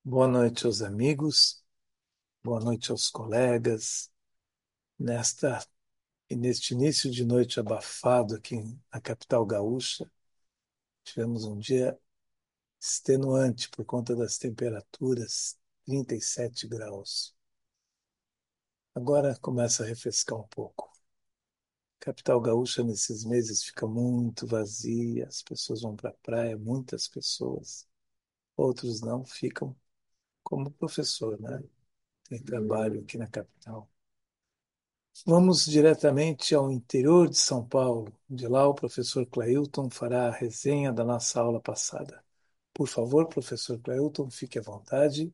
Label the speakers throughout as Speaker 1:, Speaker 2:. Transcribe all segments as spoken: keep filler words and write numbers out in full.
Speaker 1: Boa noite aos amigos, boa noite aos colegas. Nesta e neste início de noite abafado aqui na capital gaúcha, tivemos um dia extenuante por conta das temperaturas, trinta e sete graus. Agora começa a refrescar um pouco. A capital gaúcha nesses meses fica muito vazia, as pessoas vão para a praia, muitas pessoas. Outros não ficam, como professor, né? Tem trabalho aqui na capital. Vamos diretamente ao interior de São Paulo. De lá, o professor Clailton fará a resenha da nossa aula passada. Por favor, professor Clailton, fique à vontade.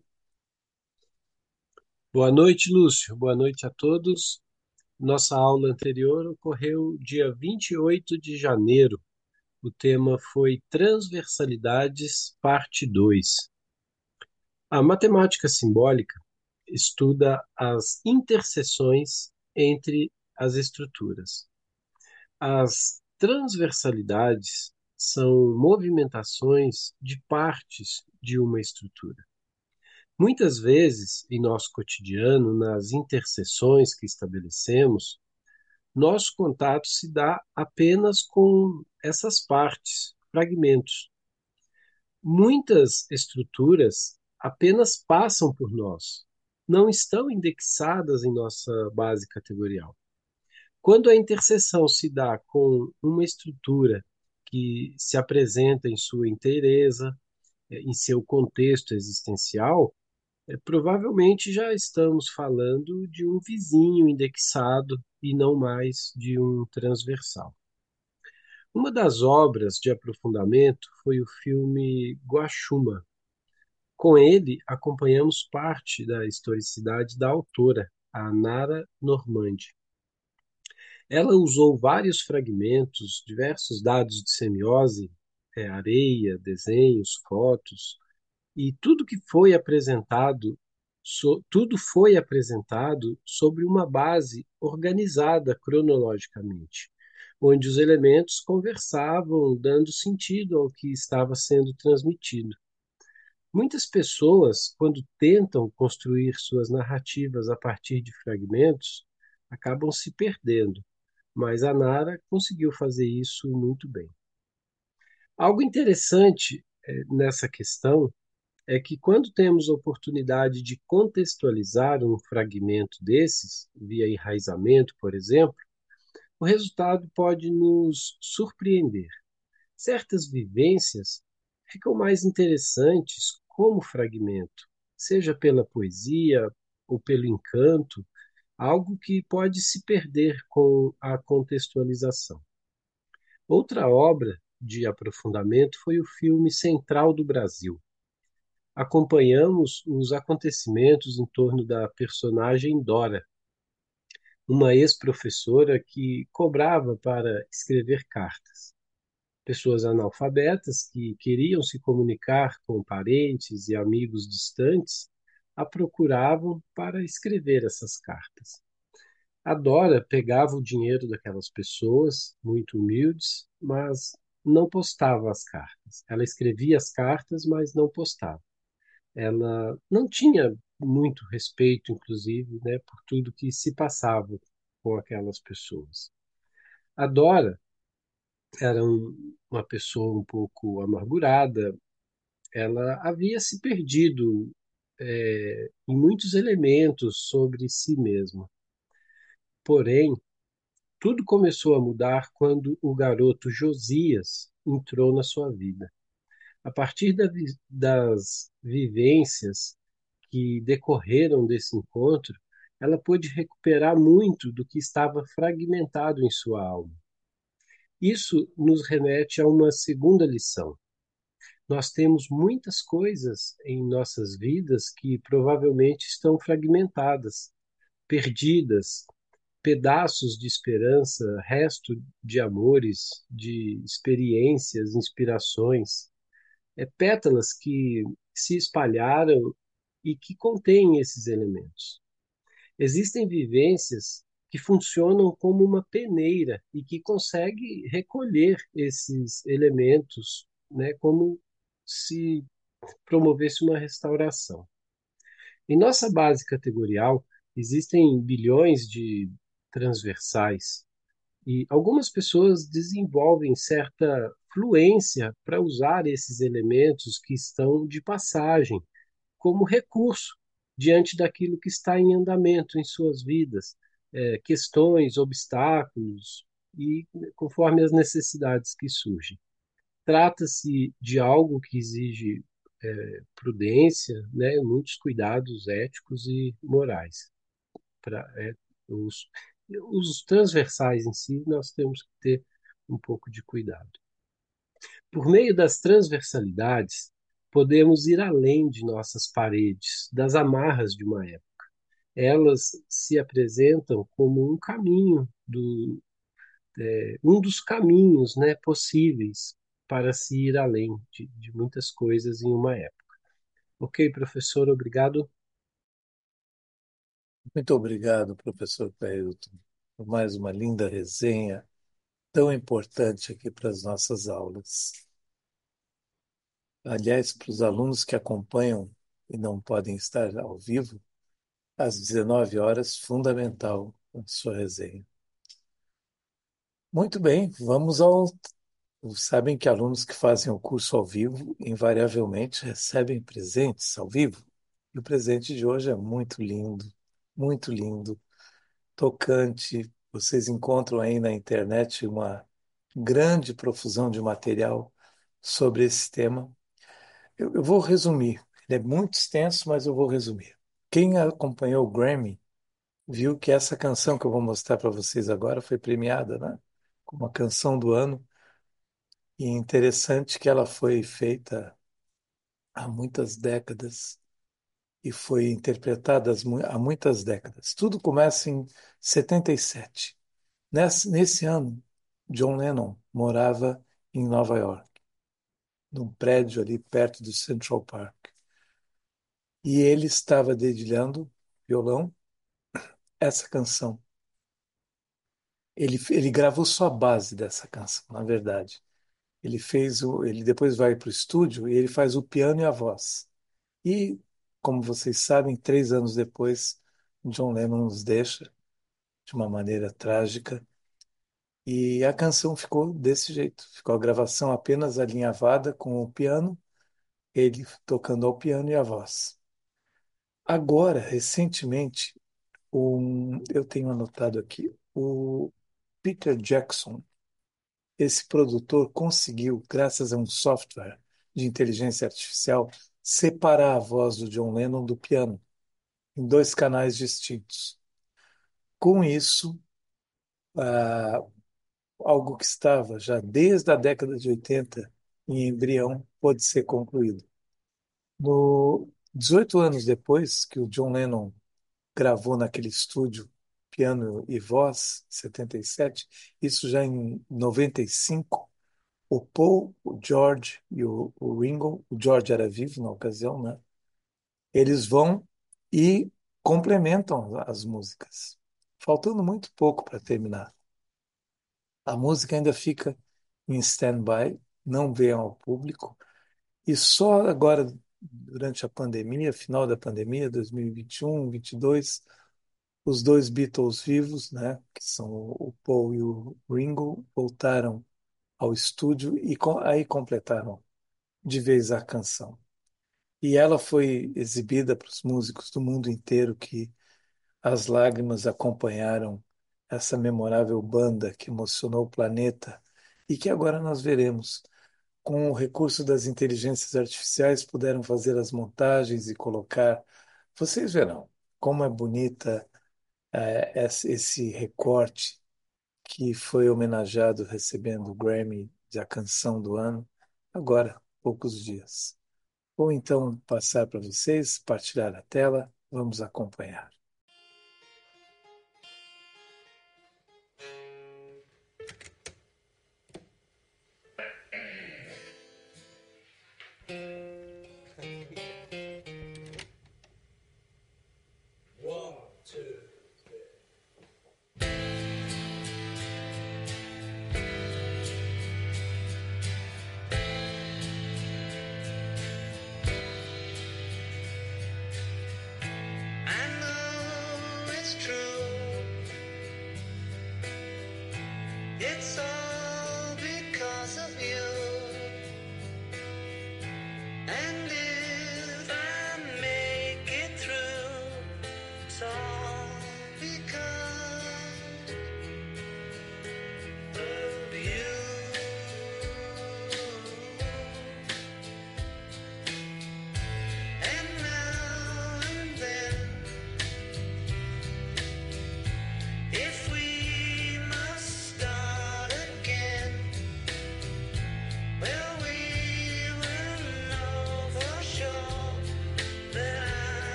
Speaker 2: Boa noite, Lúcio. Boa noite a todos. Nossa aula anterior ocorreu dia vinte e oito de janeiro. O tema foi Transversalidades, parte dois. A matemática simbólica estuda as interseções entre as estruturas. As transversalidades são movimentações de partes de uma estrutura. Muitas vezes, em nosso cotidiano, nas interseções que estabelecemos, nosso contato se dá apenas com essas partes, fragmentos. Muitas estruturas apenas passam por nós, não estão indexadas em nossa base categorial. Quando a interseção se dá com uma estrutura que se apresenta em sua inteireza, em seu contexto existencial, é, provavelmente já estamos falando de um vizinho indexado e não mais de um transversal. Uma das obras de aprofundamento foi o filme Guaxuma. Com ele, acompanhamos parte da historicidade da autora, a Nara Normandi. Ela usou vários fragmentos, diversos dados de semiose, é, areia, desenhos, fotos, e tudo que foi apresentado, so, tudo foi apresentado sobre uma base organizada cronologicamente, onde os elementos conversavam, dando sentido ao que estava sendo transmitido. Muitas pessoas, quando tentam construir suas narrativas a partir de fragmentos, acabam se perdendo, mas a Nara conseguiu fazer isso muito bem. Algo interessante eh, nessa questão é que quando temos oportunidade de contextualizar um fragmento desses, via enraizamento, por exemplo, o resultado pode nos surpreender. Certas vivências ficam mais interessantes como fragmento, seja pela poesia ou pelo encanto, algo que pode se perder com a contextualização. Outra obra de aprofundamento foi o filme Central do Brasil. Acompanhamos os acontecimentos em torno da personagem Dora, uma ex-professora que cobrava para escrever cartas. Pessoas analfabetas que queriam se comunicar com parentes e amigos distantes a procuravam para escrever essas cartas. A Dora pegava o dinheiro daquelas pessoas, muito humildes, mas não postava as cartas. Ela escrevia as cartas, mas não postava. Ela não tinha muito respeito, inclusive, né, por tudo que se passava com aquelas pessoas. A Dora era um, uma pessoa um pouco amargurada, ela havia se perdido é, em muitos elementos sobre si mesma. Porém, tudo começou a mudar quando o garoto Josias entrou na sua vida. A partir da vi- das vivências que decorreram desse encontro, ela pôde recuperar muito do que estava fragmentado em sua alma. Isso nos remete a uma segunda lição. Nós temos muitas coisas em nossas vidas que provavelmente estão fragmentadas, perdidas, pedaços de esperança, resto de amores, de experiências, inspirações, é, pétalas que se espalharam e que contêm esses elementos. Existem vivências que funcionam como uma peneira e que consegue recolher esses elementos, né, como se promovesse uma restauração. Em nossa base categorial, existem bilhões de transversais e algumas pessoas desenvolvem certa fluência para usar esses elementos que estão de passagem como recurso diante daquilo que está em andamento em suas vidas, é, questões, obstáculos e conforme as necessidades que surgem. Trata-se de algo que exige é, prudência, né, muitos cuidados éticos e morais. Pra, é, os, os transversais em si, nós temos que ter um pouco de cuidado. Por meio das transversalidades, podemos ir além de nossas paredes, das amarras de uma época. Elas se apresentam como um caminho, do, é, um dos caminhos, né, possíveis para se ir além de, de muitas coisas em uma época. Ok, professor, obrigado.
Speaker 1: Muito obrigado, professor Peilton, por mais uma linda resenha tão importante aqui para as nossas aulas. Aliás, para os alunos que acompanham e não podem estar ao vivo, às dezenove horas, fundamental a sua resenha. Muito bem, vamos ao. Sabem que alunos que fazem o curso ao vivo invariavelmente recebem presentes ao vivo. E o presente de hoje é muito lindo, muito lindo, tocante. Vocês encontram aí na internet uma grande profusão de material sobre esse tema. Eu, eu vou resumir. Ele é muito extenso, mas eu vou resumir. Quem acompanhou o Grammy viu que essa canção que eu vou mostrar para vocês agora foi premiada, né? Como a canção do ano. E é interessante que ela foi feita há muitas décadas e foi interpretada há muitas décadas. Tudo começa em setenta e sete. Nesse, nesse ano, John Lennon morava em Nova York, num prédio ali perto do Central Park. E ele estava dedilhando violão essa canção. Ele, ele gravou só a base dessa canção, na verdade. Ele fez o, ele depois vai para o estúdio e ele faz o piano e a voz. E, como vocês sabem, três anos depois, John Lennon nos deixa de uma maneira trágica. E a canção ficou desse jeito. Ficou a gravação apenas alinhavada com o piano, ele tocando ao piano e a voz. Agora, recentemente, um, eu tenho anotado aqui, o Peter Jackson, esse produtor conseguiu, graças a um software de inteligência artificial, separar a voz do John Lennon do piano em dois canais distintos. Com isso, ah, algo que estava já desde a década de oitenta em embrião pôde ser concluído. No dezoito anos depois que o John Lennon gravou naquele estúdio piano e voz, setenta e sete, isso já em noventa e cinco, o Paul, o George e o, o Ringo, o George era vivo na ocasião, né? Eles vão e complementam as músicas, faltando muito pouco para terminar. A música ainda fica em stand-by, não vem ao público, e só agora, durante a pandemia, final da pandemia, dois mil e vinte e um, vinte e dois, os dois Beatles vivos, né, que são o Paul e o Ringo, voltaram ao estúdio e co- aí completaram de vez a canção. E ela foi exibida para os músicos do mundo inteiro que as lágrimas acompanharam essa memorável banda que emocionou o planeta e que agora nós veremos. Com o recurso das inteligências artificiais, puderam fazer as montagens e colocar. Vocês verão como é bonita eh, esse esse recorte que foi homenageado recebendo o Grammy de a canção do ano, agora, poucos dias. Vou então passar para vocês, partilhar a tela, vamos acompanhar.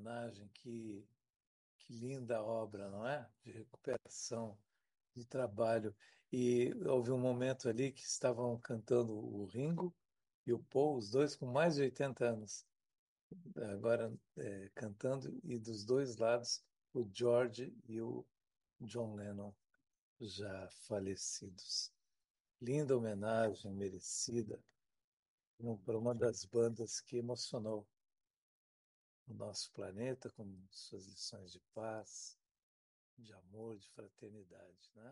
Speaker 1: homenagem, que, que linda obra, não é? De recuperação, de trabalho. E houve um momento ali que estavam cantando o Ringo e o Paul, os dois com mais de oitenta anos, agora é, cantando, e dos dois lados o George e o John Lennon, já falecidos. Linda homenagem, merecida, para uma das bandas que emocionou o nosso planeta com suas lições de paz, de amor, de fraternidade, né?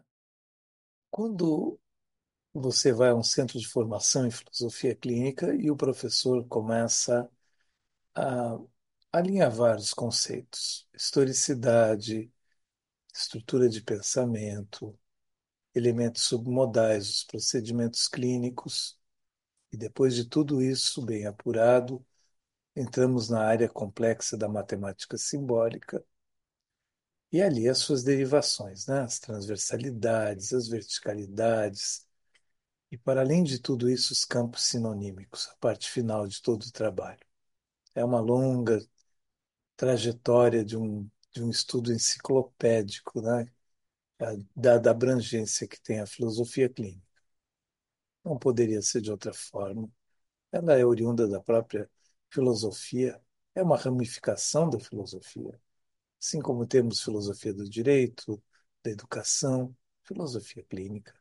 Speaker 1: Quando você vai a um centro de formação em filosofia clínica e o professor começa a alinhavar os conceitos, historicidade, estrutura de pensamento, elementos submodais, os procedimentos clínicos, e depois de tudo isso bem apurado, entramos na área complexa da matemática simbólica e ali as suas derivações, né? As transversalidades, as verticalidades, e para além de tudo isso, os campos sinonímicos, a parte final de todo o trabalho. É uma longa trajetória de um, de um estudo enciclopédico, né? Dada a abrangência que tem a filosofia clínica. Não poderia ser de outra forma. Ela é oriunda da própria filosofia, é uma ramificação da filosofia. Assim como temos filosofia do direito, da educação, filosofia clínica.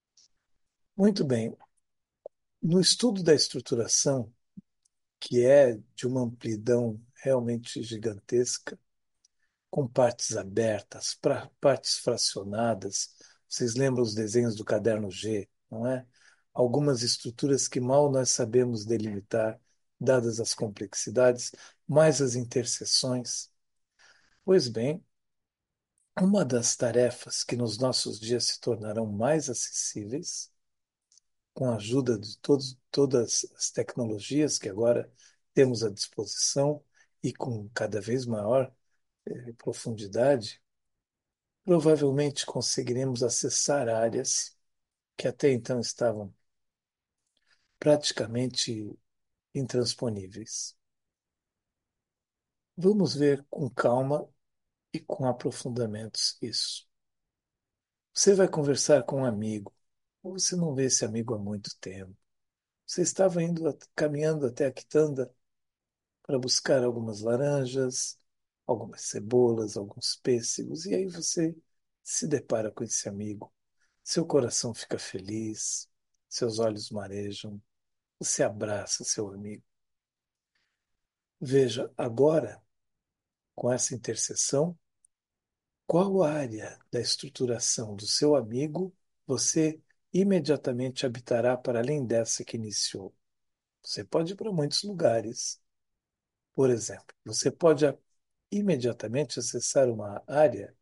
Speaker 1: Muito bem. No estudo da estruturação, que é de uma amplidão realmente gigantesca, com partes abertas, pra, partes fracionadas. Vocês lembram os desenhos do caderno G, não é? Algumas estruturas que mal nós sabemos delimitar, dadas as complexidades, mais as interseções. Pois bem, uma das tarefas que nos nossos dias se tornarão mais acessíveis, com a ajuda de todos, todas as tecnologias que agora temos à disposição e com cada vez maior eh, profundidade, provavelmente conseguiremos acessar áreas que até então estavam praticamente intransponíveis. Vamos ver com calma e com aprofundamentos isso. Você vai conversar com um amigo, ou você não vê esse amigo há muito tempo. Você estava indo, caminhando até a quitanda para buscar algumas laranjas, algumas cebolas, alguns pêssegos, e aí você se depara com esse amigo. Seu coração fica feliz, seus olhos marejam, você abraça seu amigo. Veja, agora, com essa interseção, qual área da estruturação do seu amigo você imediatamente habitará para além dessa que iniciou? Você pode ir para muitos lugares. Por exemplo, você pode imediatamente acessar uma área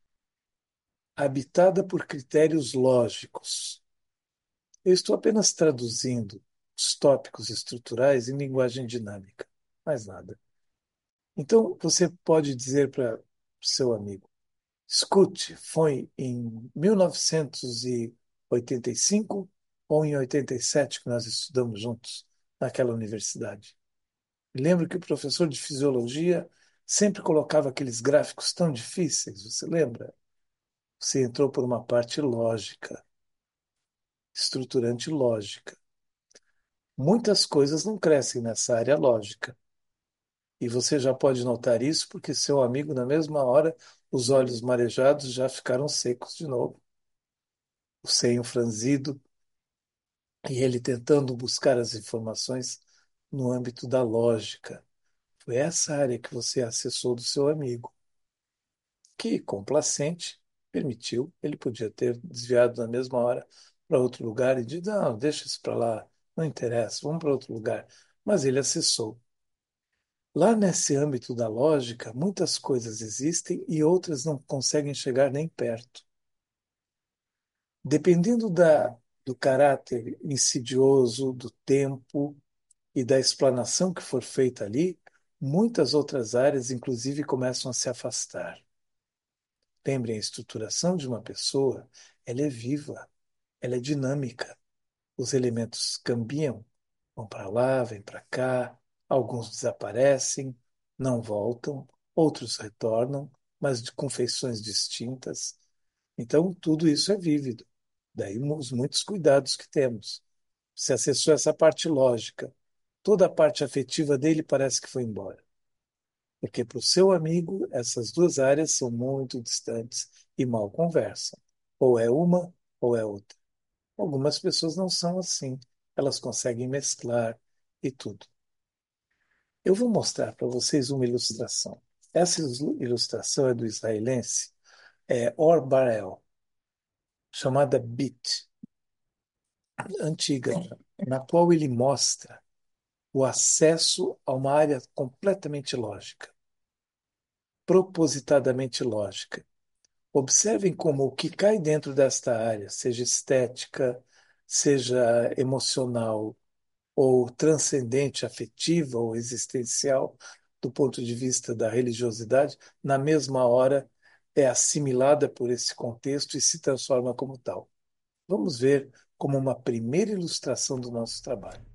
Speaker 1: habitada por critérios lógicos. Eu estou apenas traduzindo os tópicos estruturais em linguagem dinâmica, mais nada. Então, você pode dizer para o seu amigo: escute, foi em mil novecentos e oitenta e cinco ou em oitenta e sete que nós estudamos juntos naquela universidade? Lembro que o professor de fisiologia sempre colocava aqueles gráficos tão difíceis, você lembra? Você entrou por uma parte lógica, estruturante lógica. Muitas coisas não crescem nessa área lógica. E você já pode notar isso porque seu amigo, na mesma hora, os olhos marejados já ficaram secos de novo, o senho franzido, e ele tentando buscar as informações no âmbito da lógica. Foi essa área que você acessou do seu amigo, que, complacente, permitiu, ele podia ter desviado na mesma hora para outro lugar e dito, não, deixa isso para lá, não interessa, vamos para outro lugar. Mas ele acessou. Lá nesse âmbito da lógica, muitas coisas existem e outras não conseguem chegar nem perto. Dependendo da, do caráter insidioso, do tempo e da explanação que for feita ali, muitas outras áreas, inclusive, começam a se afastar. Lembrem, a estruturação de uma pessoa, ela é viva, ela é dinâmica. Os elementos cambiam, vão para lá, vêm para cá, alguns desaparecem, não voltam. outros retornam, mas de confeições distintas. Então, tudo isso é vívido. Daí os muitos cuidados que temos. Você acessou essa parte lógica. Toda a parte afetiva dele parece que foi embora. Porque para o seu amigo, essas duas áreas são muito distantes e mal conversam. Ou é uma, ou é outra. Algumas pessoas não são assim. Elas conseguem mesclar e tudo. Eu vou mostrar para vocês uma ilustração. Essa ilustração é do israelense é, Or Barel, chamada Bit, antiga, na qual ele mostra o acesso a uma área completamente lógica, propositadamente lógica. Observem como o que cai dentro desta área, seja estética, seja emocional, ou transcendente, afetiva ou existencial, do ponto de vista da religiosidade, na mesma hora é assimilada por esse contexto e se transforma como tal. Vamos ver como uma primeira ilustração do nosso trabalho.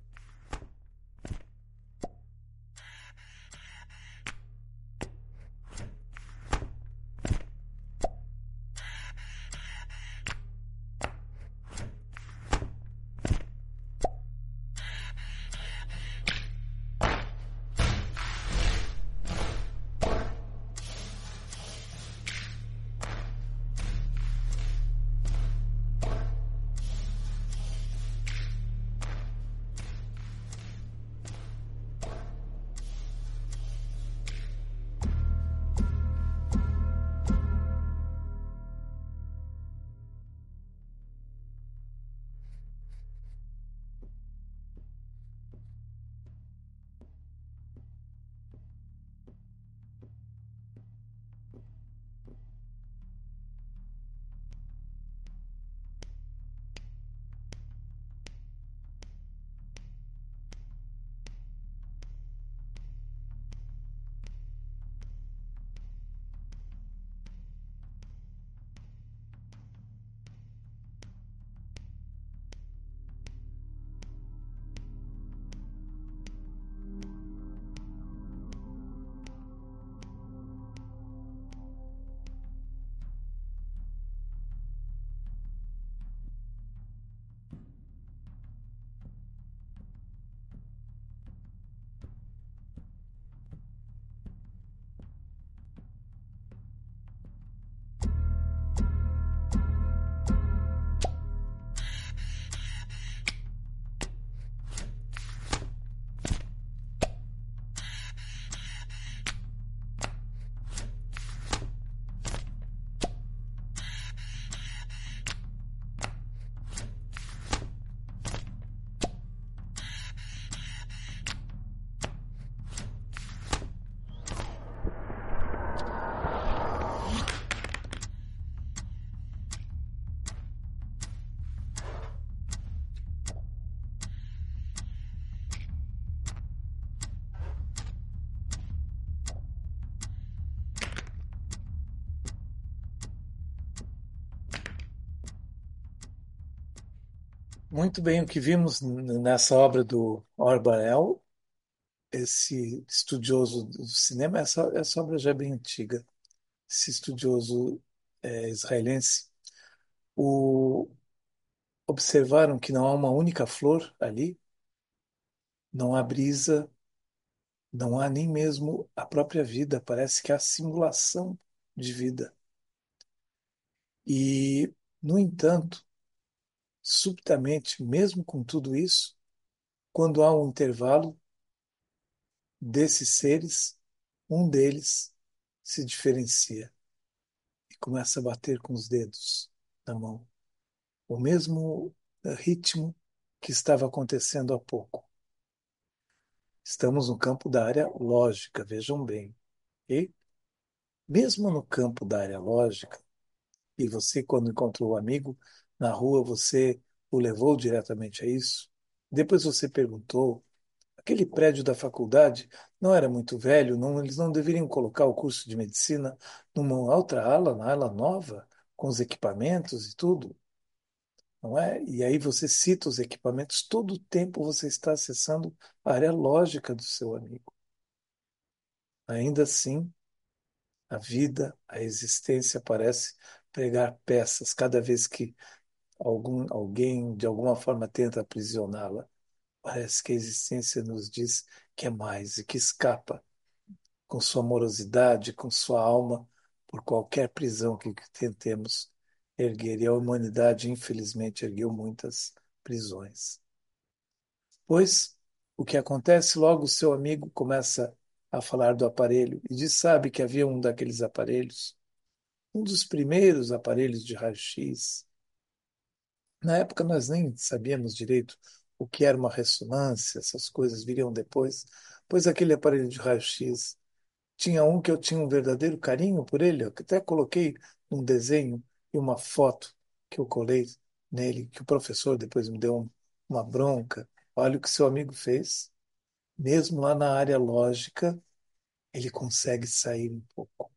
Speaker 1: Muito bem, o que vimos nessa obra do Orwell, esse estudioso do cinema, essa, essa obra já é bem antiga, esse estudioso é, israelense, o, observaram que não há uma única flor ali, não há brisa, não há nem mesmo a própria vida, parece que há simulação de vida. E, no entanto, subitamente, mesmo com tudo isso, quando há um intervalo desses seres, um deles se diferencia e começa a bater com os dedos na mão. O mesmo eh, ritmo que estava acontecendo há pouco. Estamos no campo da área lógica, vejam bem. E mesmo no campo da área lógica, e você, quando encontrou o amigo na rua, você o levou diretamente a isso? Depois você perguntou, aquele prédio da faculdade não era muito velho, não, eles não deveriam colocar o curso de medicina numa outra ala, na ala nova, com os equipamentos e tudo, não é? E aí você cita os equipamentos, todo o tempo você está acessando a área lógica do seu amigo. Ainda assim, A vida, a existência parece pregar peças cada vez que algum, alguém de alguma forma tenta aprisioná-la. Parece que a existência nos diz que é mais e que escapa com sua morosidade, com sua alma, por qualquer prisão que tentemos erguer. E a humanidade, infelizmente, ergueu muitas prisões. Pois o que acontece, logo o seu amigo começa a falar do aparelho e diz, sabe que havia um daqueles aparelhos, um dos primeiros aparelhos de raio-x. Na época nós nem sabíamos direito o que era uma ressonância, essas coisas viriam depois, pois aquele aparelho de raio-x tinha um que eu tinha um verdadeiro carinho por ele, eu até coloquei um desenho e uma foto que eu colei nele, que o professor depois me deu um- uma bronca. Olha o que seu amigo fez. Mesmo lá na área lógica, ele consegue sair um pouco.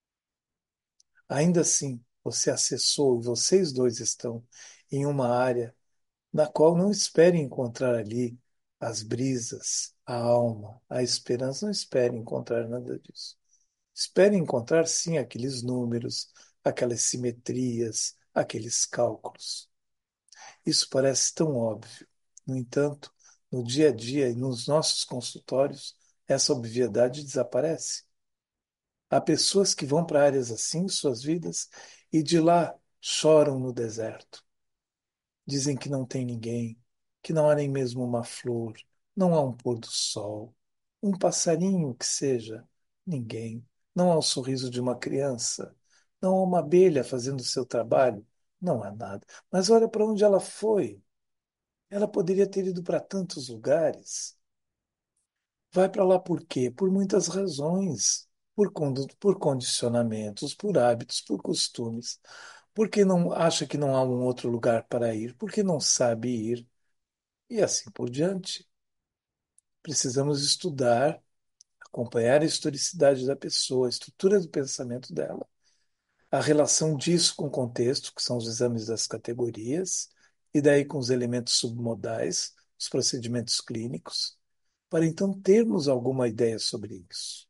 Speaker 1: Ainda assim, você acessou e vocês dois estão em uma área na qual não espere encontrar ali as brisas, a alma, a esperança. Não espere encontrar nada disso. Espere encontrar, sim, aqueles números, aquelas simetrias, aqueles cálculos. Isso parece tão óbvio. No entanto, no dia a dia e nos nossos consultórios, essa obviedade desaparece. Há pessoas que vão para áreas assim em suas vidas e de lá choram no deserto. Dizem que não tem ninguém, que não há nem mesmo uma flor, não há um pôr do sol, um passarinho que seja, ninguém. Não há o sorriso de uma criança, não há uma abelha fazendo o seu trabalho, não há nada. Mas olha para onde ela foi. Ela poderia ter ido para tantos lugares. Vai para lá por quê? Por muitas razões. Por, condo- por condicionamentos, por hábitos, por costumes. Porque não acha que não há um outro lugar para ir, porque não sabe ir, e assim por diante. Precisamos estudar, acompanhar a historicidade da pessoa, a estrutura do pensamento dela, a relação disso com o contexto, que são os exames das categorias, e daí com os elementos submodais, os procedimentos clínicos, para então termos alguma ideia sobre isso.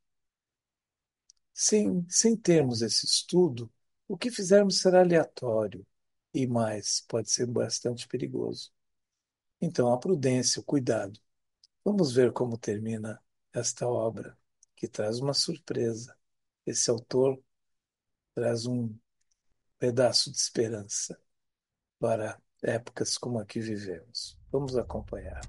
Speaker 1: Sem, sem termos esse estudo, o que fizermos será aleatório e mais, pode ser bastante perigoso. Então, a prudência, o cuidado. Vamos ver como termina esta obra, que traz uma surpresa. Esse autor traz um pedaço de esperança para épocas como a que vivemos. Vamos acompanhar.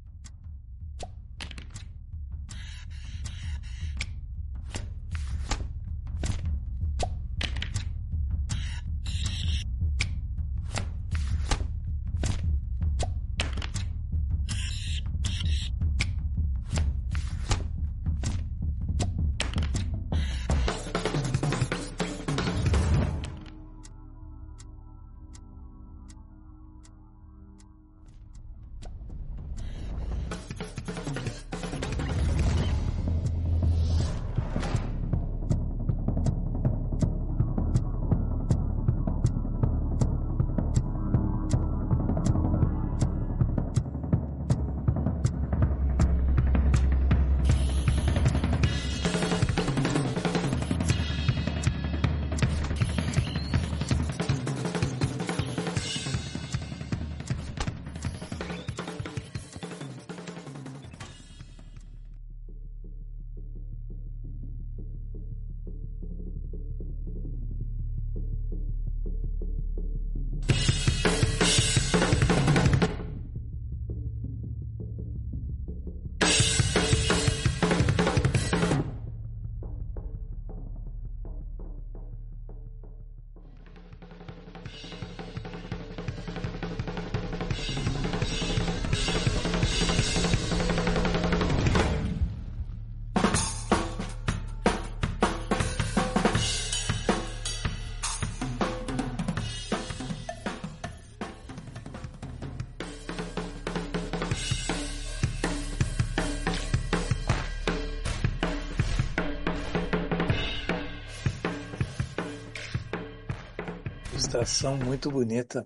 Speaker 1: Ilustração muito bonita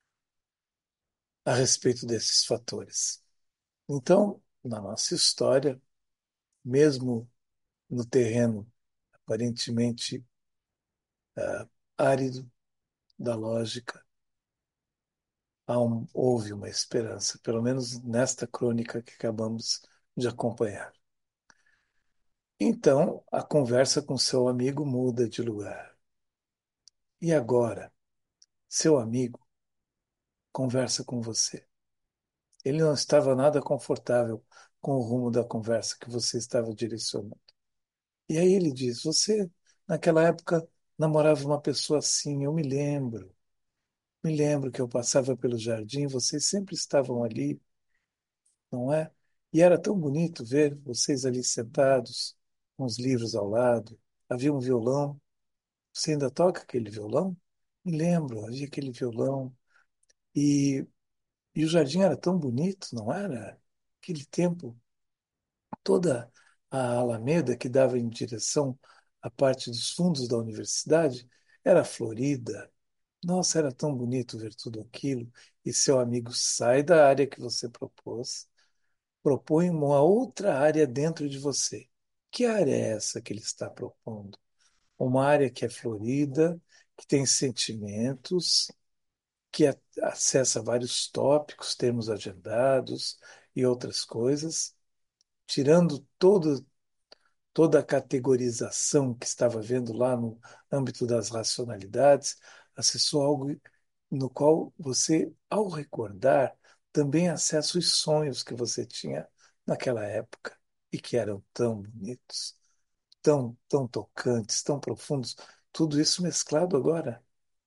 Speaker 1: a respeito desses fatores. Então, na nossa história, mesmo no terreno aparentemente árido da lógica, há um- houve uma esperança, pelo menos nesta crônica que acabamos de acompanhar. Então, a conversa com seu amigo muda de lugar. E agora, seu amigo conversa com você. Ele não estava nada confortável com o rumo da conversa que você estava direcionando. E aí ele diz: Você, naquela época, namorava uma pessoa assim, eu me lembro. Me lembro que eu passava pelo jardim, vocês sempre estavam ali, não é? E era tão bonito ver vocês ali sentados, com os livros ao lado. Havia um violão. Você ainda toca aquele violão? Me lembro, havia aquele violão. E, e o jardim era tão bonito, não era? Aquele tempo, toda a alameda que dava em direção à parte dos fundos da universidade era florida. Nossa, era tão bonito ver tudo aquilo. E seu amigo sai da área que você propôs, propõe uma outra área dentro de você. Que área é essa que ele está propondo? Uma área que é florida, que tem sentimentos, que a- acessa vários tópicos, termos agendados e outras coisas, tirando todo, toda a categorização que estava vendo lá no âmbito das racionalidades, acessou algo no qual você, ao recordar, também acessa os sonhos que você tinha naquela época e que eram tão bonitos, tão, tão tocantes, tão profundos, tudo isso mesclado agora.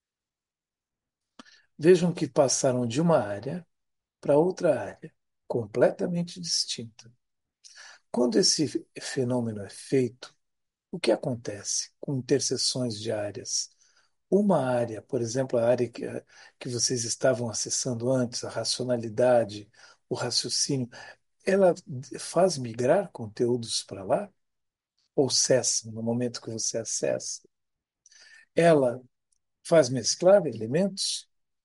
Speaker 1: Vejam que passaram de uma área para outra área, completamente distinta. Quando esse fenômeno é feito, o que acontece com interseções de áreas? Uma área, por exemplo, a área que, que vocês estavam acessando antes, a racionalidade, o raciocínio, ela faz migrar conteúdos para lá? Ou cessa no momento que você acessa? Ela faz mesclar elementos?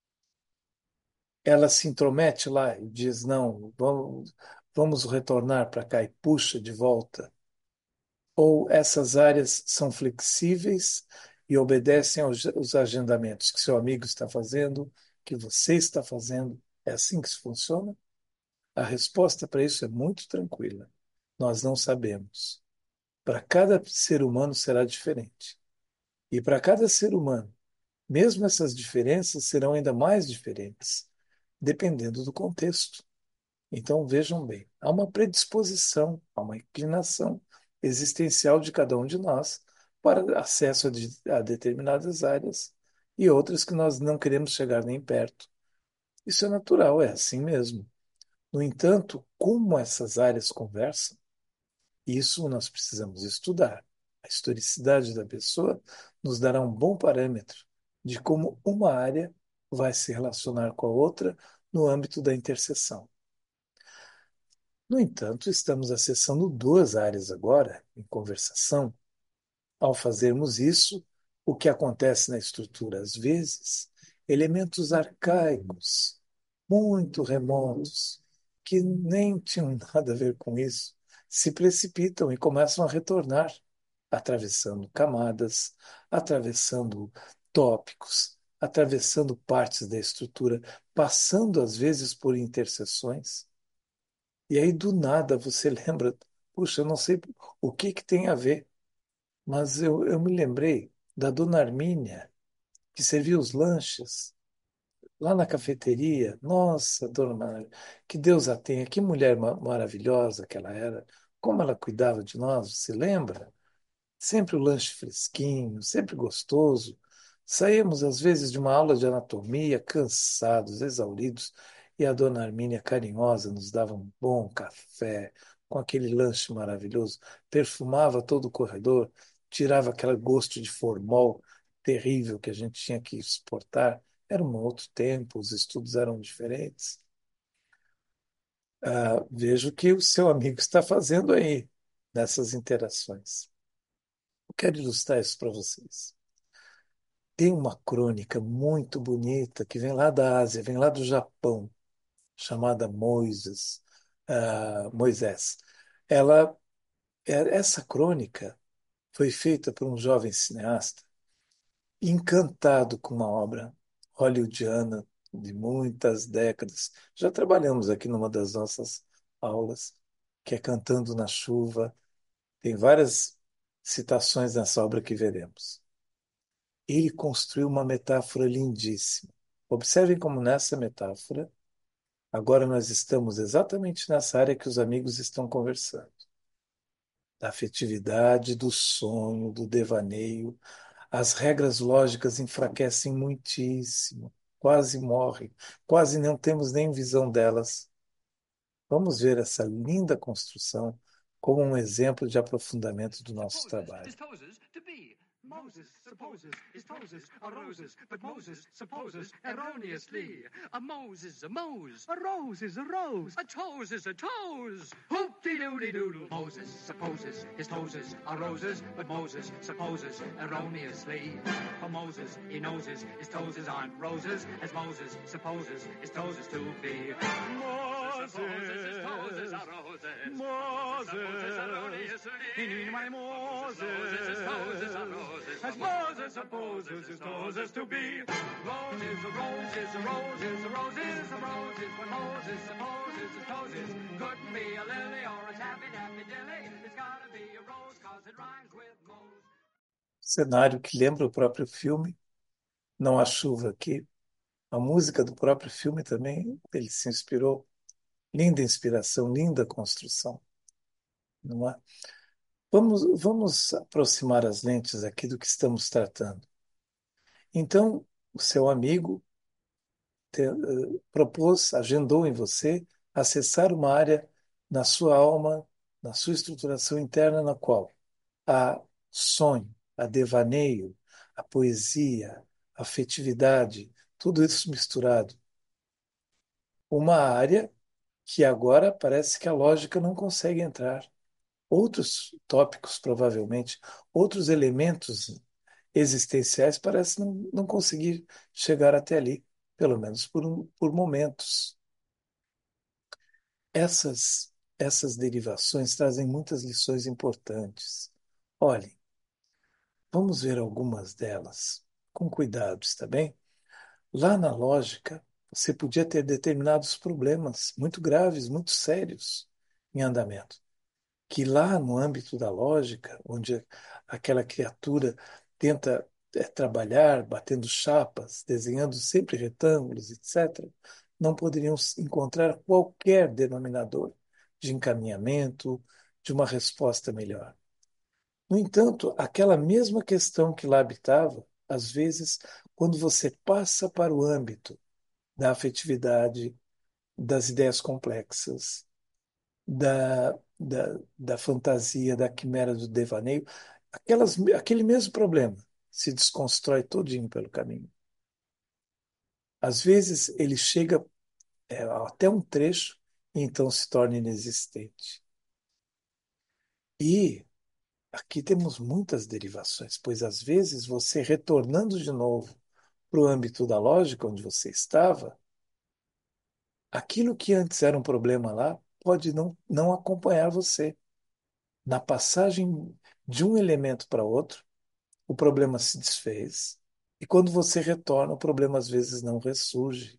Speaker 1: Ela se intromete lá e diz: não, vamos, vamos retornar para cá e puxa de volta? Ou essas áreas são flexíveis e obedecem aos, aos agendamentos que seu amigo está fazendo, que você está fazendo? É assim que isso funciona? A resposta para isso é muito tranquila. Nós não sabemos. Para cada ser humano será diferente. E para cada ser humano, mesmo essas diferenças serão ainda mais diferentes, dependendo do contexto. Então, vejam bem, há uma predisposição, há uma inclinação existencial de cada um de nós para acesso a, de- a determinadas áreas e outras que nós não queremos chegar nem perto. Isso é natural, é assim mesmo. No entanto, como essas áreas conversam, isso nós precisamos estudar. A historicidade da pessoa nos dará um bom parâmetro de como uma área vai se relacionar com a outra no âmbito da interseção. No entanto, estamos acessando duas áreas agora, em conversação. Ao fazermos isso, o que acontece na estrutura, às vezes, elementos arcaicos, muito remotos, que nem tinham nada a ver com isso, se precipitam e começam a retornar, atravessando camadas, atravessando tópicos, atravessando partes da estrutura, passando às vezes por interseções. E aí, do nada, você lembra, puxa, eu não sei o que que tem a ver, mas eu, eu me lembrei da dona Armínia, que servia os lanches lá na cafeteria. Nossa, dona Maria, que Deus a tenha, que mulher ma- maravilhosa que ela era, como ela cuidava de nós, você lembra? Sempre o lanche fresquinho, sempre gostoso. Saíamos, às vezes, de uma aula de anatomia, cansados, exauridos, e a dona Armínia, carinhosa, nos dava um bom café, com aquele lanche maravilhoso, perfumava todo o corredor, tirava aquele gosto de formol terrível que a gente tinha que exportar. Era um outro tempo, os estudos eram diferentes. Ah, vejo que o seu amigo está fazendo aí, nessas interações. Eu quero ilustrar isso para vocês. Tem uma crônica muito bonita que vem lá da Ásia, vem lá do Japão, chamada Moisés. ah, Moisés. Ela, é- essa crônica, Foi feita por um jovem cineasta encantado com uma obra hollywoodiana de muitas décadas. Já trabalhamos aqui numa das nossas aulas, que é Cantando na Chuva. Tem várias citações nessa obra que veremos. Ele construiu uma metáfora lindíssima. Observem como nessa metáfora, agora nós estamos exatamente nessa área que os amigos estão conversando. Da afetividade, do sonho, do devaneio. As regras lógicas enfraquecem muitíssimo, quase morrem, quase não temos nem visão delas. Vamos ver essa linda construção como um exemplo de aprofundamento do nosso trabalho.
Speaker 3: Moses supposes his poses are roses, but Moses supposes erroneously. A Mose is a Mose. A rose is a rose. A toes is a toes. Hoop-de-doodle-doodle. Moses supposes his toes are roses, but Moses supposes erroneously. For Moses, he knows his, his toes aren't roses, as Moses supposes his toes to be. Moses supposes his toes are roses. Moses erroneously. Meanwhile, Moses his toes are roses. As Moses supposes his toes to be. Rose is a rose, is a rose, is a rose, is a rose, is what Moses supposes his toes is. Couldn't be a lily or a tappy tappy dilly. It's gotta be a rose, cause it rhymes with Moses.
Speaker 1: Cenário que lembra o próprio filme, Não há chuva aqui. A música do próprio filme também, ele se inspirou. Linda inspiração, linda construção. Não é? Vamos, vamos aproximar as lentes aqui do que estamos tratando. Então, o seu amigo te, eh, propôs, agendou em você acessar uma área na sua alma, na sua estruturação interna, na qual há sonho, há devaneio, a poesia, a afetividade, tudo isso misturado. Uma área que agora parece que a lógica não consegue entrar. Outros tópicos, provavelmente, outros elementos existenciais parecem não, não conseguir chegar até ali, pelo menos por, um, por momentos. Essas, essas derivações trazem muitas lições importantes. Olhem, vamos ver algumas delas, com cuidado, está bem? Lá na lógica, você podia ter determinados problemas muito graves, muito sérios em andamento. Que lá no âmbito da lógica, onde aquela criatura tenta é, trabalhar, batendo chapas, desenhando sempre retângulos, etcétera, não poderiam encontrar qualquer denominador de encaminhamento, de uma resposta melhor. No entanto, aquela mesma questão que lá habitava, às vezes, quando você passa para o âmbito da afetividade, das ideias complexas, da, da, da fantasia, da quimera do devaneio, aquelas, aquele mesmo problema se desconstrói todinho pelo caminho. Às vezes ele chega é, até um trecho e então se torna inexistente. E aqui temos muitas derivações, pois às vezes você retornando de novo para o âmbito da lógica onde você estava, aquilo que antes era um problema lá pode não, não acompanhar você. Na passagem de um elemento para outro, o problema se desfez. E quando você retorna, o problema às vezes não ressurge.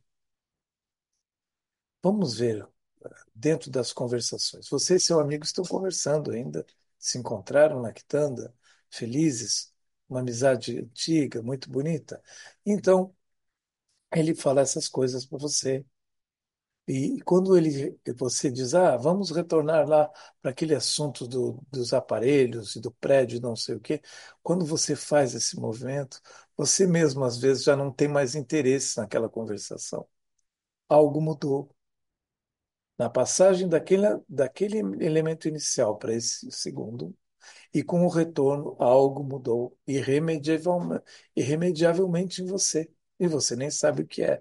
Speaker 1: Vamos ver dentro das conversações. Você e seu amigo estão conversando ainda, se encontraram na quitanda, felizes, uma amizade antiga, muito bonita. Então, ele fala essas coisas para você. E quando ele, você diz, ah, vamos retornar lá para aquele assunto do, dos aparelhos e do prédio, não sei o quê, quando você faz esse movimento, você mesmo às vezes já não tem mais interesse naquela conversação. Algo mudou. Na passagem daquele, daquele elemento inicial para esse segundo, e com o retorno, algo mudou irremediavelmente, irremediavelmente em você, e você nem sabe o que é.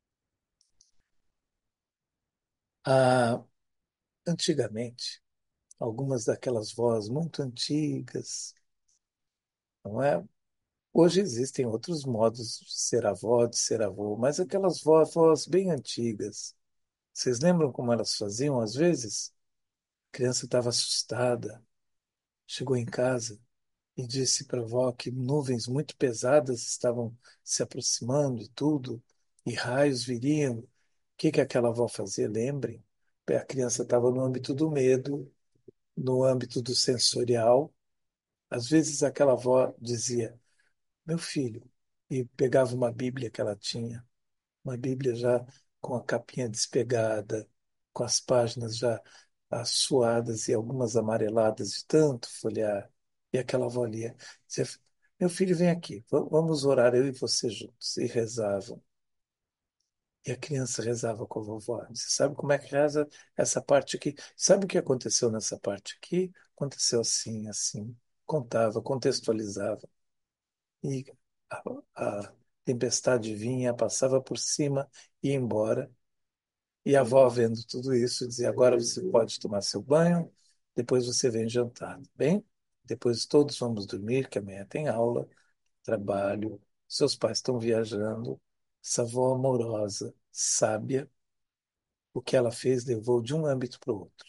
Speaker 1: Ah, antigamente, algumas daquelas vozes muito antigas, não é? Hoje existem outros modos de ser avó, de ser avô, mas aquelas vozes, vozes bem antigas. Vocês lembram como elas faziam às vezes? A criança estava assustada, chegou em casa e disse para a avó que nuvens muito pesadas estavam se aproximando e tudo, e raios viriam. O que que aquela avó fazia? Lembrem, a criança estava no âmbito do medo, no âmbito do sensorial. Às vezes aquela avó dizia, meu filho, e pegava uma Bíblia que ela tinha, uma Bíblia já com a capinha despegada, com as páginas já assoadas e algumas amareladas de tanto folhear. E aquela avó lia, dizia, meu filho, vem aqui, va- vamos orar eu e você juntos. E rezavam. E a criança rezava com a vovó. Disse, sabe como é que reza essa parte aqui? Sabe o que aconteceu nessa parte aqui? Aconteceu assim, assim. Contava, contextualizava. E a, a tempestade vinha, passava por cima e ia embora. E a avó, vendo tudo isso, dizia: agora você pode tomar seu banho, depois você vem jantar, tá bem? Depois todos vamos dormir, que amanhã tem aula, trabalho, seus pais estão viajando. Essa avó amorosa, sábia, o que ela fez levou de um âmbito para o outro.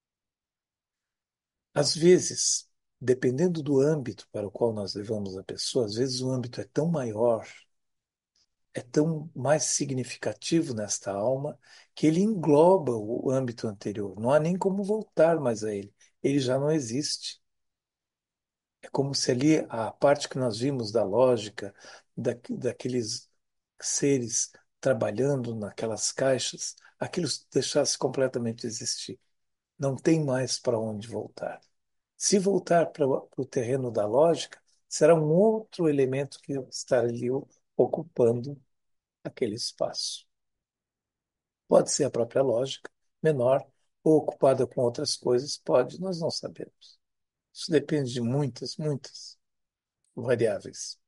Speaker 1: Às vezes, dependendo do âmbito para o qual nós levamos a pessoa, às vezes o âmbito é tão maior, é tão mais significativo nesta alma, que ele engloba o âmbito anterior. Não há nem como voltar mais a ele. Ele já não existe. É como se ali a parte que nós vimos da lógica, da, daqueles seres trabalhando naquelas caixas, aquilo deixasse completamente de existir. Não tem mais para onde voltar. Se voltar para o terreno da lógica, será um outro elemento que estaria ocupando aquele espaço. Pode ser a própria lógica, menor, ou ocupada com outras coisas, pode, nós não sabemos. Isso depende de muitas, muitas variáveis.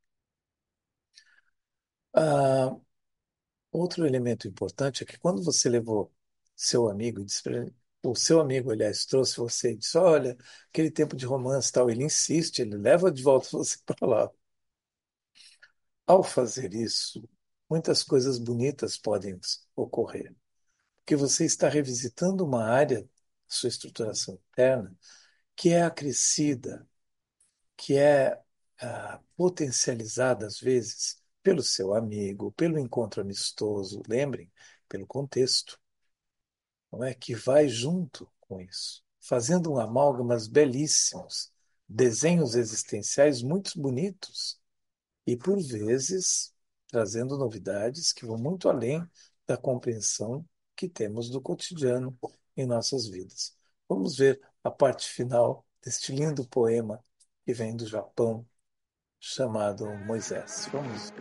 Speaker 1: Ah, outro elemento importante é que quando você levou seu amigo, e disse pra ele- o seu amigo, aliás, trouxe você e disse, olha, aquele tempo de romance e tal, ele insiste, ele leva de volta você para lá. Ao fazer isso, muitas coisas bonitas podem ocorrer, porque você está revisitando uma área da sua estruturação interna que é acrescida, que é ah, potencializada às vezes pelo seu amigo, pelo encontro amistoso, lembrem, pelo contexto, não é? Que vai junto com isso, fazendo um amálgamas belíssimos, desenhos existenciais muito bonitos e, por vezes, trazendo novidades que vão muito além da compreensão que temos do cotidiano em nossas vidas. Vamos ver a parte final deste lindo poema que vem do Japão, chamado Moisés. Vamos.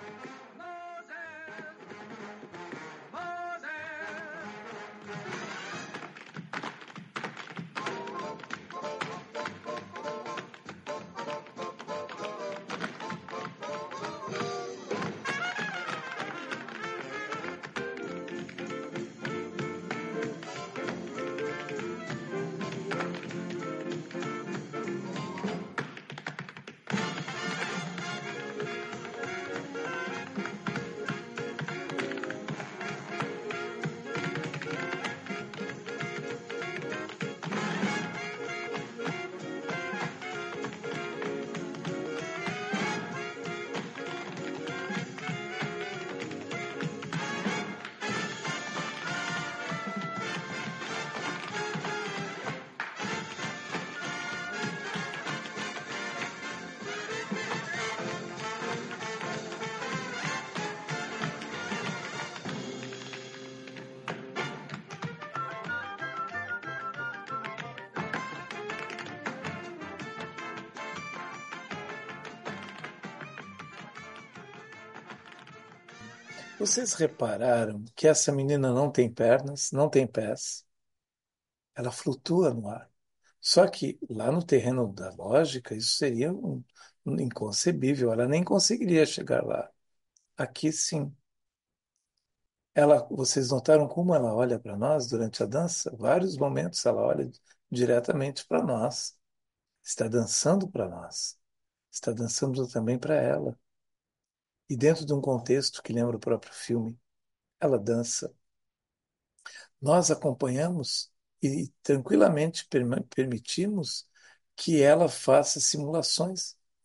Speaker 1: Vocês repararam que essa menina não tem pernas, não tem pés, ela flutua no ar. Só que lá no terreno da lógica, isso seria um, um inconcebível, ela nem conseguiria chegar lá. Aqui sim. Ela, vocês notaram como ela olha para nós durante a dança? Vários momentos ela olha diretamente para nós, está dançando para nós, está dançando também para ela. E dentro de um contexto que lembra o próprio filme, ela dança. Nós acompanhamos e tranquilamente perma- permitimos que ela faça simulações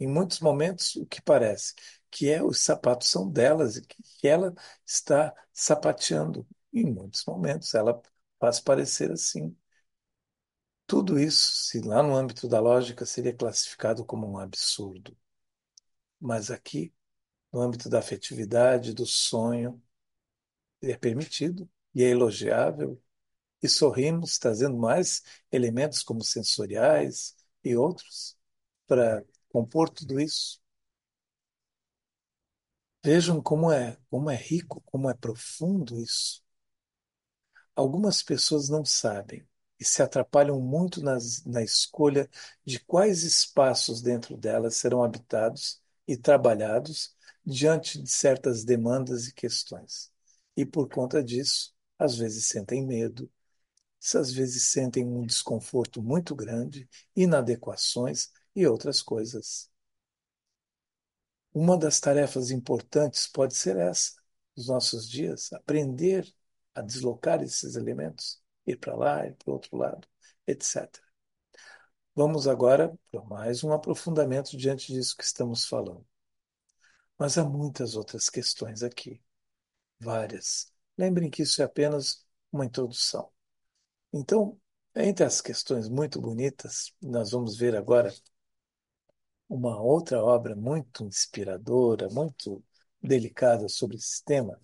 Speaker 1: Em muitos momentos, o que parece que é os sapatos são delas e que ela está sapateando. Em muitos momentos, ela faz parecer assim. Tudo isso, se lá no âmbito da lógica, seria classificado como um absurdo. Mas aqui, no âmbito da afetividade, do sonho, é permitido e é elogiável. E sorrimos, trazendo mais elementos como sensoriais e outros para compor tudo isso. Vejam como é, como é rico, como é profundo isso. Algumas pessoas não sabem e se atrapalham muito nas, na escolha de quais espaços dentro delas serão habitados e trabalhados diante de certas demandas e questões. E por conta disso, às vezes sentem medo, às vezes sentem um desconforto muito grande, inadequações e outras coisas. Uma das tarefas importantes pode ser essa, nos nossos dias, aprender a deslocar esses elementos, ir para lá, ir para o outro lado, etcétera. Vamos agora para mais um aprofundamento diante disso que estamos falando. Mas há muitas outras questões aqui, várias. Lembrem que isso é apenas uma introdução. Então, entre as questões muito bonitas, nós vamos ver agora uma outra obra muito inspiradora, muito delicada sobre esse tema.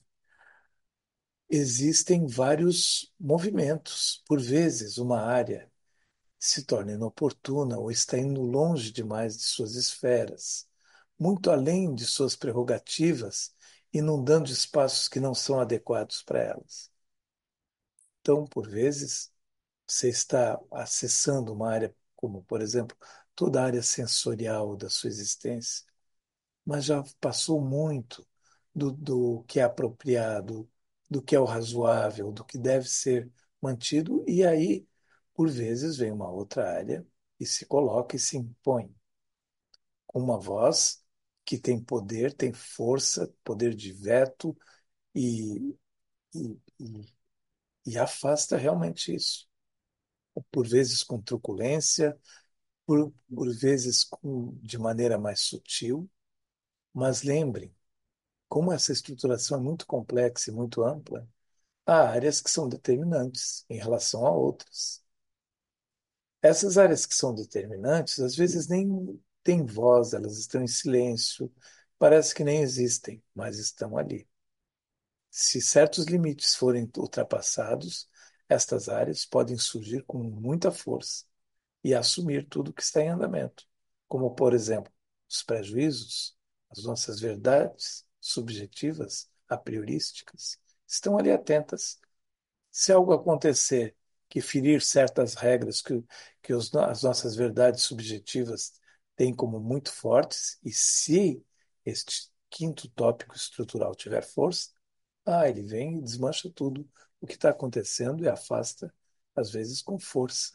Speaker 1: Existem vários movimentos. Por vezes, uma área se torna inoportuna ou está indo longe demais de suas esferas, muito além de suas prerrogativas, inundando espaços que não são adequados para elas. Então, por vezes, você está acessando uma área como, por exemplo, toda a área sensorial da sua existência, mas já passou muito do, do que é apropriado, do que é o razoável, do que deve ser mantido, e aí, por vezes, vem uma outra área e se coloca e se impõe com uma voz que tem poder, tem força, poder de veto e, e, e, e afasta realmente isso. Por vezes com truculência, por, por vezes com, de maneira mais sutil, mas lembrem, como essa estruturação é muito complexa e muito ampla, há áreas que são determinantes em relação a outras. Essas áreas que são determinantes, às vezes nem têm voz, elas estão em silêncio, parece que nem existem, mas estão ali. Se certos limites forem ultrapassados, estas áreas podem surgir com muita força e assumir tudo que está em andamento, como, por exemplo, os prejuízos, as nossas verdades subjetivas, a priorísticas, estão ali atentas. Se algo acontecer que ferir certas regras que, que os, as nossas verdades subjetivas têm como muito fortes, e se este quinto tópico estrutural tiver força, ah, ele vem e desmancha tudo o que está acontecendo e afasta, às vezes, com força.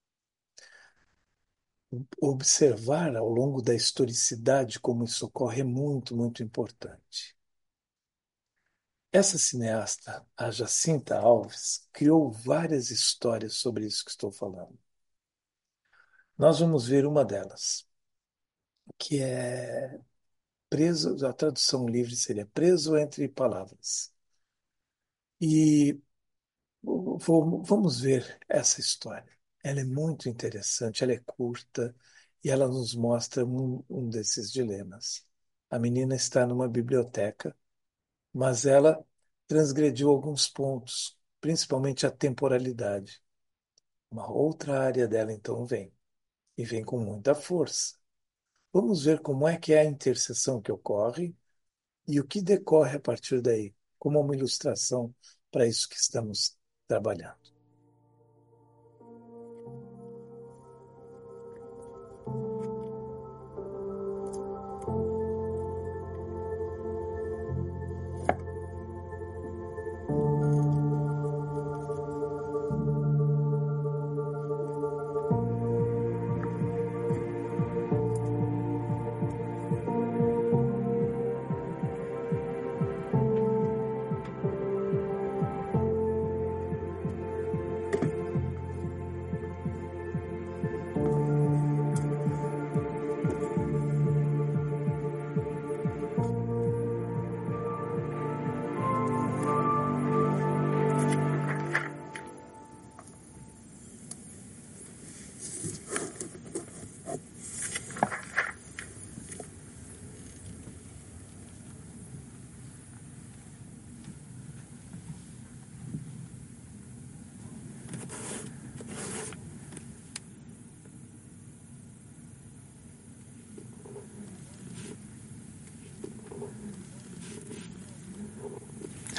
Speaker 1: Observar ao longo da historicidade como isso ocorre é muito, muito importante. Essa cineasta, a Jacinta Alves, criou várias histórias sobre isso que estou falando. Nós vamos ver uma delas, que é preso, a tradução livre seria preso entre palavras. E vamos ver essa história. Ela é muito interessante, ela é curta e ela nos mostra um, um desses dilemas. A menina está numa biblioteca, mas ela transgrediu alguns pontos, principalmente a temporalidade. Uma outra área dela então vem, e vem com muita força. Vamos ver como é que é a interseção que ocorre e o que decorre a partir daí, como uma ilustração para isso que estamos trabalhando.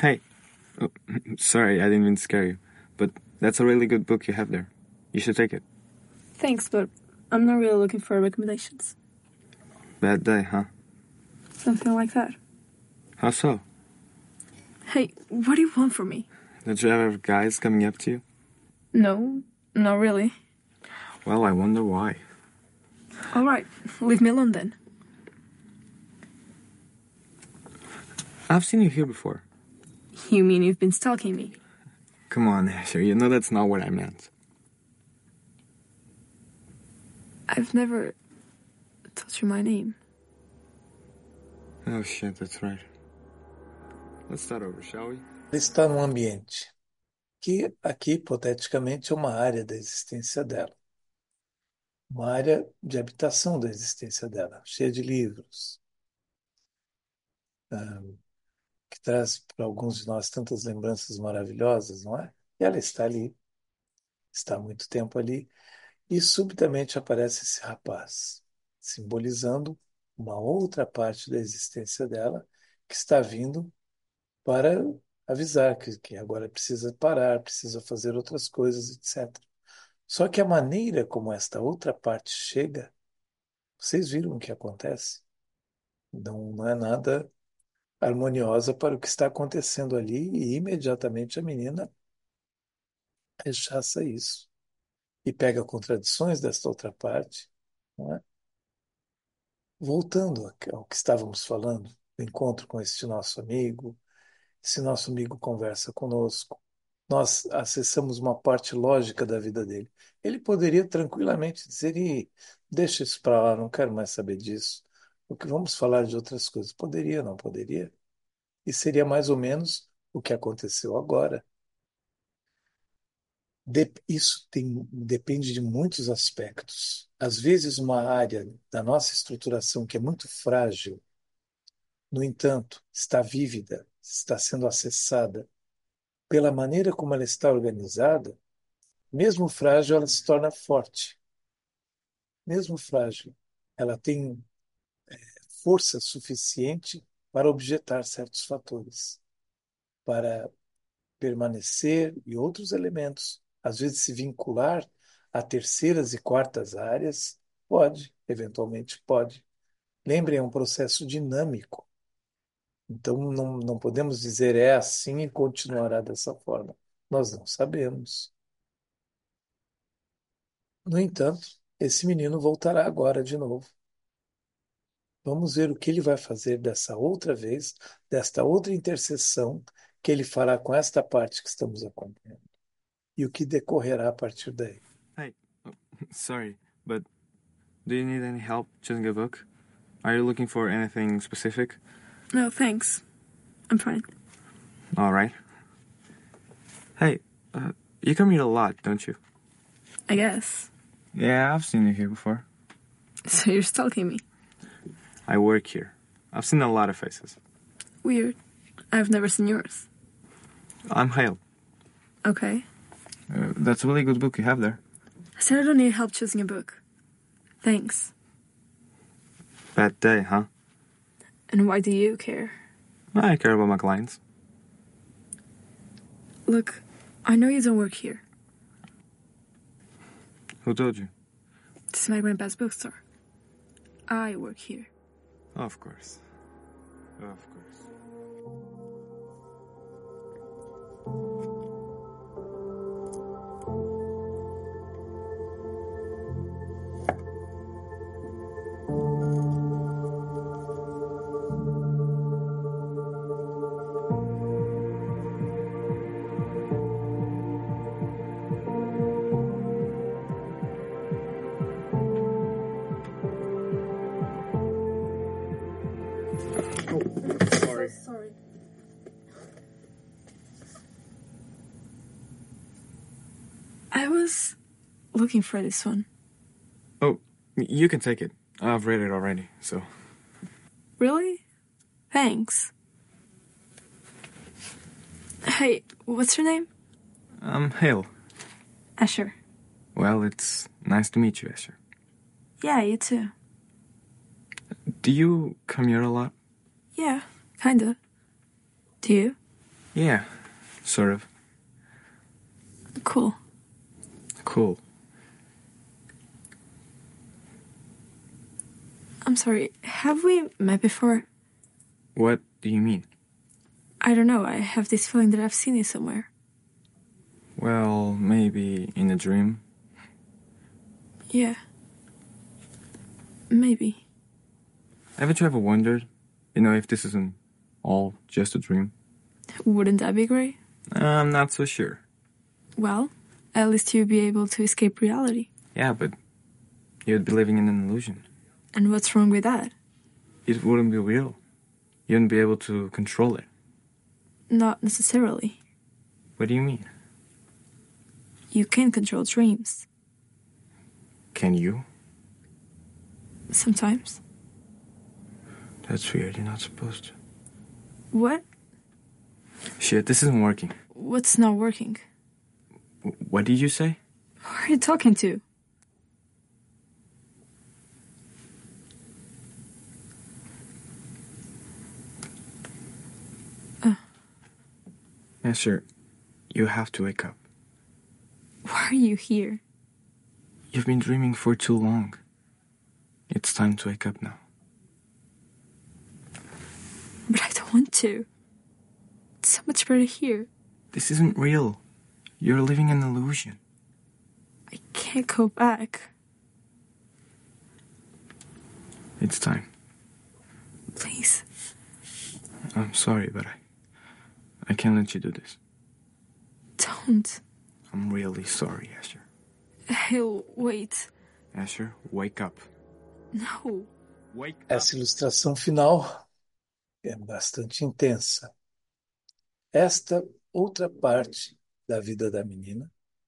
Speaker 4: Hey. Oh, sorry, I didn't mean to scare you. But that's a really good book you have there. You should take it.
Speaker 5: Thanks, but I'm not really looking for recommendations.
Speaker 4: Bad day, huh?
Speaker 5: Something like that.
Speaker 4: How so?
Speaker 5: Hey, what do you want from me?
Speaker 4: Don't you ever have guys coming up to you?
Speaker 5: No, not really.
Speaker 4: Well, I wonder why.
Speaker 5: All right, leave me alone then.
Speaker 4: I've seen you here before.
Speaker 5: You mean you've been stalking me?
Speaker 4: Come on, Asher, you know that's not what I meant.
Speaker 5: I've never told you my name.
Speaker 4: Oh shit, that's right. Let's start over, shall we?
Speaker 1: Ele está num ambiente que aqui, hipoteticamente, é uma área da existência dela. Uma área de habitação da existência dela, cheia de livros, um, que traz para alguns de nós tantas lembranças maravilhosas, não é? E ela está ali, está há muito tempo ali, e subitamente aparece esse rapaz, simbolizando uma outra parte da existência dela que está vindo para avisar que, que agora precisa parar, precisa fazer outras coisas, etcétera. Só que a maneira como esta outra parte chega, vocês viram o que acontece? Não, não é nada harmoniosa para o que está acontecendo ali e imediatamente a menina rechaça isso e pega contradições desta outra parte, não é? Voltando ao que estávamos falando, o encontro com este nosso amigo, esse nosso amigo conversa conosco, nós acessamos uma parte lógica da vida dele. Ele poderia tranquilamente dizer, e deixa isso para lá, não quero mais saber disso, porque vamos falar de outras coisas. Poderia, não poderia? E seria mais ou menos o que aconteceu agora. De, isso tem, depende de muitos aspectos. Às vezes, uma área da nossa estruturação que é muito frágil, no entanto, está vívida, está sendo acessada pela maneira como ela está organizada, mesmo frágil, ela se torna forte. Mesmo frágil, ela tem força suficiente para objetar certos fatores, para permanecer e outros elementos, às vezes se vincular a terceiras e quartas áreas, pode, eventualmente pode. Lembrem, é um processo dinâmico. Então não, não podemos dizer é assim e continuará dessa forma. Nós não sabemos. No entanto, esse menino voltará agora de novo. Vamos ver o que ele vai fazer dessa outra vez, desta outra interseção que ele fará com esta parte que estamos acompanhando. E o que decorrerá a partir daí.
Speaker 4: Hey, oh, sorry, but do you need any help choosing a book? Are you looking for anything specific?
Speaker 5: No, thanks. I'm fine.
Speaker 4: All right. Hey, uh, you come here a lot, don't you?
Speaker 5: I guess.
Speaker 4: Yeah, I've seen you here before.
Speaker 5: So you're stalking me.
Speaker 4: I work here. I've seen a lot of faces.
Speaker 5: Weird. I've never seen yours.
Speaker 4: I'm Hale.
Speaker 5: Okay.
Speaker 4: Uh, that's a really good book you have there.
Speaker 5: I said I don't need help choosing a book. Thanks.
Speaker 4: Bad day, huh?
Speaker 5: And why do you care?
Speaker 4: I care about my clients.
Speaker 5: Look, I know you don't work here.
Speaker 4: Who told you?
Speaker 5: This is my grandpa's bookstore. I work here.
Speaker 4: Of course. Of course.
Speaker 5: Sorry. So sorry. I was looking for this one.
Speaker 4: Oh, you can take it. I've read it already, so...
Speaker 5: Really? Thanks. Hey, what's your name?
Speaker 4: I'm Hale.
Speaker 5: Asher.
Speaker 4: Well, it's nice to meet you, Asher.
Speaker 5: Yeah, you too.
Speaker 4: Do you come here a lot?
Speaker 5: Yeah, kinda. Do you?
Speaker 4: Yeah, sort of.
Speaker 5: Cool.
Speaker 4: Cool.
Speaker 5: I'm sorry, have we met before?
Speaker 4: What do you mean?
Speaker 5: I don't know, I have this feeling that I've seen you somewhere.
Speaker 4: Well, maybe in a dream.
Speaker 5: Yeah. Maybe.
Speaker 4: Haven't you ever wondered, you know, if this isn't all just a dream?
Speaker 5: Wouldn't that be great?
Speaker 4: I'm not so sure.
Speaker 5: Well, at least you'd be able to escape reality.
Speaker 4: Yeah, but you'd be living in an illusion.
Speaker 5: And what's wrong with that?
Speaker 4: It wouldn't be real. You wouldn't be able to control it.
Speaker 5: Not necessarily.
Speaker 4: What do you mean?
Speaker 5: You can control dreams.
Speaker 4: Can you?
Speaker 5: Sometimes.
Speaker 4: That's weird. You're not supposed to.
Speaker 5: What?
Speaker 4: Shit, this isn't working.
Speaker 5: What's not working?
Speaker 4: W- What did you say?
Speaker 5: Who are you talking to? Uh,
Speaker 4: Esther, you have to wake up.
Speaker 5: why are you here?
Speaker 4: You've been dreaming for too long. It's time to wake up now.
Speaker 5: But I don't want to. It's so much better here.
Speaker 4: This isn't real. You're living an illusion.
Speaker 5: I can't go back.
Speaker 4: It's time.
Speaker 5: Please.
Speaker 4: I'm sorry, but I... I can't let you do this.
Speaker 5: Don't.
Speaker 4: I'm really sorry, Asher.
Speaker 5: Hell, wait.
Speaker 4: Asher, wake up.
Speaker 5: No.
Speaker 4: Wake up.
Speaker 1: Essa ilustração final é bastante intensa. Esta outra parte da vida da menina,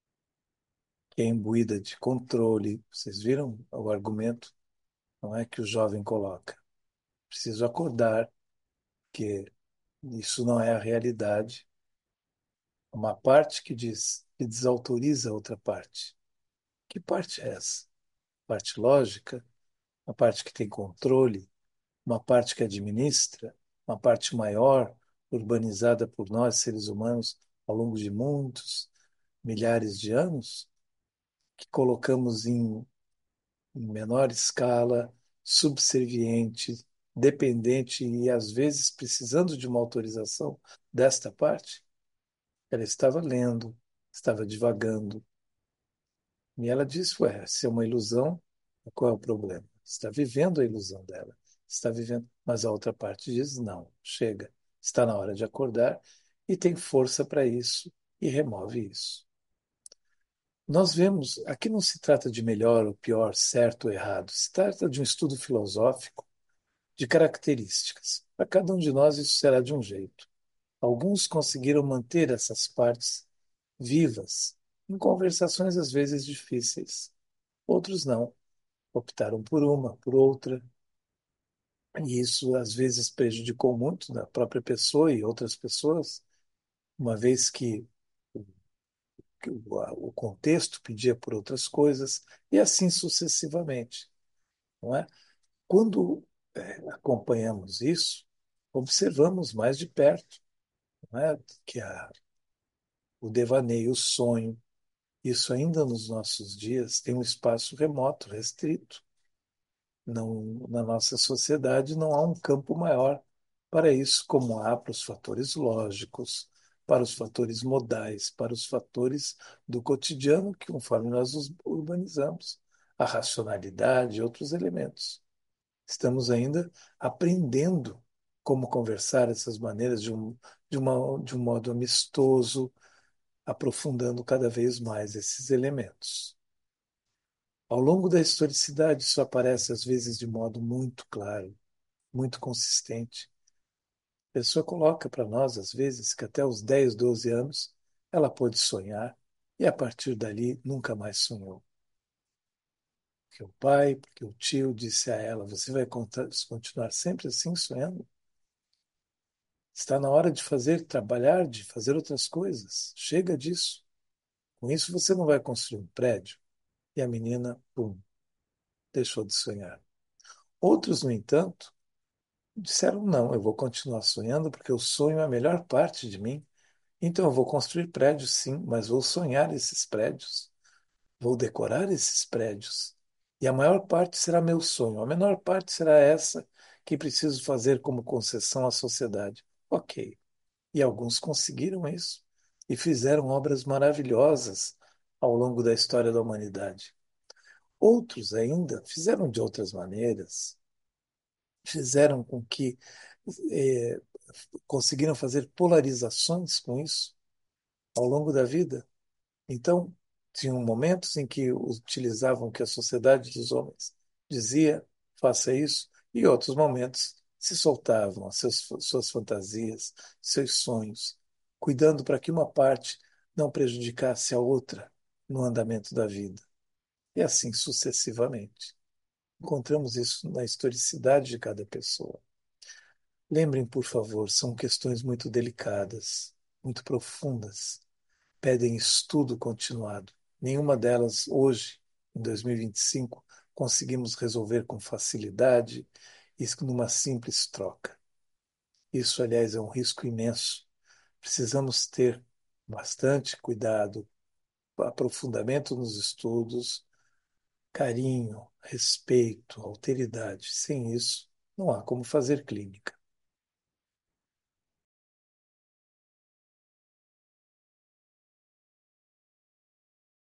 Speaker 1: que é imbuída de controle, vocês viram o argumento? Não é que o jovem coloca. Preciso acordar, que isso não é a realidade. Uma parte que diz, que desautoriza a outra parte. Que parte é essa? Parte lógica? Uma parte que tem controle? Uma parte que administra? Uma parte maior, urbanizada por nós, seres humanos, ao longo de muitos, milhares de anos, que colocamos em, em menor escala, subserviente, dependente e, às vezes, precisando de uma autorização desta parte? Ela estava lendo, estava divagando. E ela disse, ué, se é uma ilusão, qual é o problema? Está vivendo a ilusão dela. Está vivendo. Mas a outra parte diz, não, chega. Está na hora de acordar e tem força para isso e remove isso. Nós vemos, aqui não se trata de melhor ou pior, certo ou errado. Se trata de um estudo filosófico de características. Para cada um de nós isso será de um jeito. Alguns conseguiram manter essas partes vivas, em conversações às vezes difíceis. Outros não. Optaram por uma, por outra. E isso às vezes prejudicou muito a própria pessoa e outras pessoas, uma vez que o, que o a- o contexto pedia por outras coisas, e assim sucessivamente. Não é? Quando eh, acompanhamos isso, observamos mais de perto, não é? Que a, o devaneio, o sonho, isso ainda nos nossos dias tem um espaço remoto, restrito. Não, na nossa sociedade não há um campo maior para isso, como há para os fatores lógicos, para os fatores modais, para os fatores do cotidiano, que conforme nós os urbanizamos, a racionalidade e outros elementos. Estamos ainda aprendendo como conversar essas maneiras de um, de uma, de um modo amistoso, aprofundando cada vez mais esses elementos. Ao longo da historicidade, isso aparece às vezes de modo muito claro, muito consistente. A pessoa coloca para nós, às vezes, que até os dez, doze anos ela pôde sonhar e a partir dali nunca mais sonhou. Porque o pai, porque o tio disse a ela: você vai continuar sempre assim sonhando? Está na hora de fazer, trabalhar, de fazer outras coisas. Chega disso. Com isso você não vai construir um prédio. E a menina, pum, deixou de sonhar. Outros, no entanto, disseram: não, eu vou continuar sonhando porque o sonho é a melhor parte de mim. Então eu vou construir prédios, sim, mas vou sonhar esses prédios, vou decorar esses prédios. E a maior parte será meu sonho, a menor parte será essa que preciso fazer como concessão à sociedade. Ok. E alguns conseguiram isso e fizeram obras maravilhosas ao longo da história da humanidade. Outros ainda fizeram de outras maneiras, fizeram com que eh, conseguiram fazer polarizações com isso ao longo da vida. Então, tinham momentos em que utilizavam o que a sociedade dos homens dizia, faça isso, e outros momentos se soltavam as seus, suas fantasias, seus sonhos, cuidando para que uma parte não prejudicasse a outra no andamento da vida. E assim sucessivamente. Encontramos isso na historicidade de cada pessoa. Lembrem, por favor, são questões muito delicadas, muito profundas, pedem estudo continuado. Nenhuma delas, hoje, em dois mil e vinte e cinco, conseguimos resolver com facilidade e numa simples troca. Isso, aliás, é um risco imenso. Precisamos ter bastante cuidado, aprofundamento nos estudos, carinho, respeito, alteridade. Sem isso, não há como fazer clínica.